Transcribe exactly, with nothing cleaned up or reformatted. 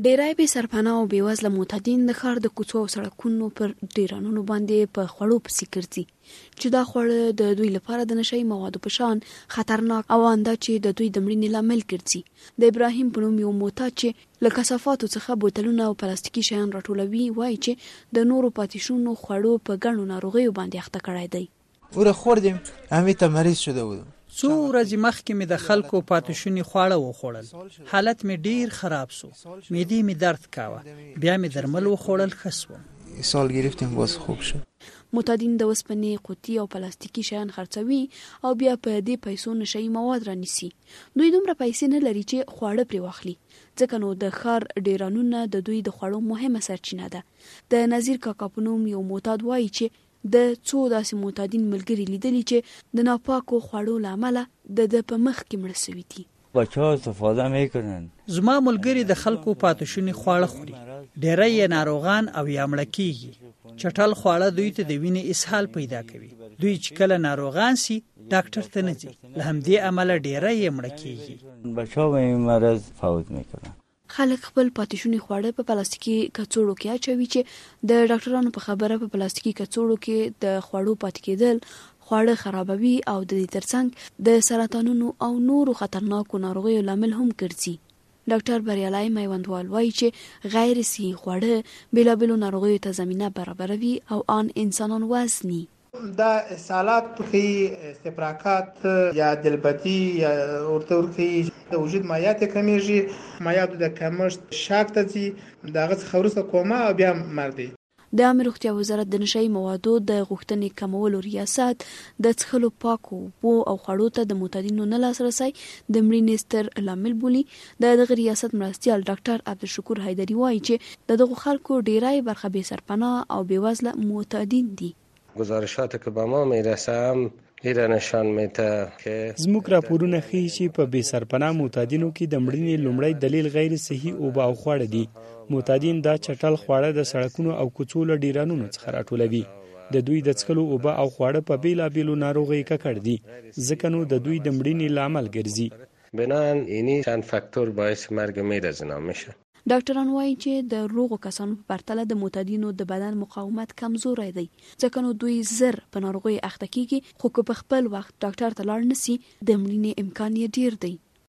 ډیری بې سرپناه او بې وزله معتادین د ښار د کوڅو او سړکونو پر ډیرانونو باندې په خوړو پسې ګرځي چې دا خوړه د دوی لپاره د نشهیي موادو په شان خطرناک او انده چې د دوی د مړینې لامل ګرځي. د ابراهیم په نوم یو معتاد چې له کثافاتو څخه بوتلونه او پلاستیکي شیان راټولوي وایي چې د نورو پاتې شونو خوړو په ګڼو ناروغیو باندې اخته کړی دی. اوره خوردیم همې ته مریض شده بودم. څو ورځې مخکې مې د خلکو پاتې شوني خواړه وخوړل. حالت مې ډیر خراب سو. معدې مې درد کاوه. بیا مې درمل وخوړل ښه سوم. سال گرفتیم باز خوب شد. معتادین د وسپنې قوطي او پلاستیکي شیان خرڅوي او بیا په دې پیسو نشهیي مواد رانیسي. دوی دومره پیسې نه لري چې خواړه پرې واخلي، ځکه نو د ښار ډیرانونه د دوی د خوړو مهمه سرچینه ده. د نظیر کاکا په نوم یو معتاد وایي چې د څو داسې معتادین ملګري لیدلي چې د ناپاکو خوړو له امله د ده په مخ کې مړه سوي دي. بچه‌ها استفاده میکنن. زما ملګري د خلکو پاتې شوني خواړه خوري. ډیری یې ناروغان او یا مړه کیږي. چټل خواړه دوی ته د وینې اسهال پیدا کوي. دوی چې کله ناروغان سي ډاکټر ته نه ځي. له همدې امله ډیری یې مړه کیږي. بچه‌ها به این مرض فوت میکنن. خلک خپل پاتې شوني خواړه په پلاستیکي کڅوړو کې اچوي چې د ډاکټرانو په خبره په پلاستیکي کڅوړو کې د خوړو پاتې کېدل خواړه خرابوي او د دې ترڅنګ د سرطانونو او نورو خطرناکو ناروغیو لامل هم ګرځي. ډاکټر بریالای میوندوال وایي چې غیر صحي خواړه بېلابېلو ناروغیو ته زمینه برابروي او ان انسانان وزني. دا اسهالات ورکوي، استفراقات یا دلبدي یا ورته ورکوي، د وجود مایعات کمیږي، مایعاتو د کمښت شاک ته ځي، د هغه څخه وروسته کوما او بیا مرګ دی. د عامه روغتیا وزارت د نشهیي موادو د غوښتنې کمولو ریاست د څښلو پاکو اوبو او خوړو ته د معتادینو نه لاسرسی د مړینې ستر لامل بولي. د دغه ریاست مرستیال ډاکټر عبدالشکور حیدري وایي چې د دغو خلکو ډیری برخه بې سرپناه او بې وزله معتادین دي. گزارشات که به ما میرسه هم ایره نشان میده که زموږ راپورونه ښیي چې په بې سرپناه معتادینو کې د مړینې لومړی دلیل غیر صحي اوبه او خواړه دي. معتادین دا چټل خواړه د سړکونو او کوڅو له ډیرانونو څخه راټولوي. د دوی د څښلو اوبه او خواړه په بیلابیلو ناروغیو ککړ دي، ځکه نو د دوی د مړینې لامل ګرځي. بنان اینی چند فاکتور باعث مرگ میرزنا میشه. ډاکټران وایي چې د روغو کسانو په پرتله د معتادینو د بدن مقاومت کمزوری دی، ځکه نو دوی زر په ناروغیو اخته کیږي، خو که په خپل وخت ډاکټر ته لاړ نشي د مړینې امکان یې ډیر دی.